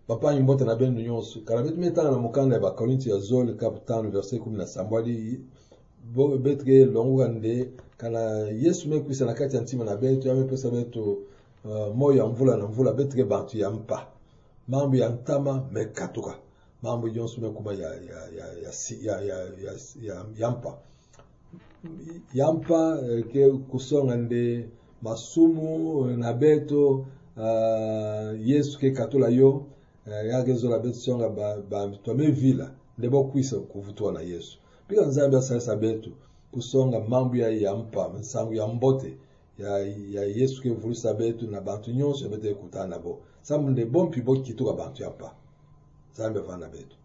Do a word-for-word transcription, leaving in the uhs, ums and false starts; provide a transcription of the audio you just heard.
papa nyimbote na benu nyonso kala betu metana na mukanda ba Korinti ya zole kapitano verset kumi na saba ali bo betge longu kande kana Yesu mekwisa na kati ya ntima na betu amepesa betu uh, moyo ya mvula na mvula betge bantu ya mpa mambo ya ntama mekatuka mambo yonso mekuba ya ya ya ya ya ya ya, ya, ya mpa yampa ke kusonga nde masumu na beto uh, Yesu ke katula yo uh, yagezo la beto songa ba, ba tome vila ndebo kwisa kuvutwa na Yesu pika nzambe sasa betu kusonga mambo ya yampa msangu ya mbote ya ya Yesu ke vulisa betu na bantu nyonso bete kutana bo samu nde bompi bo kituka bantu yampa nzambe vana betu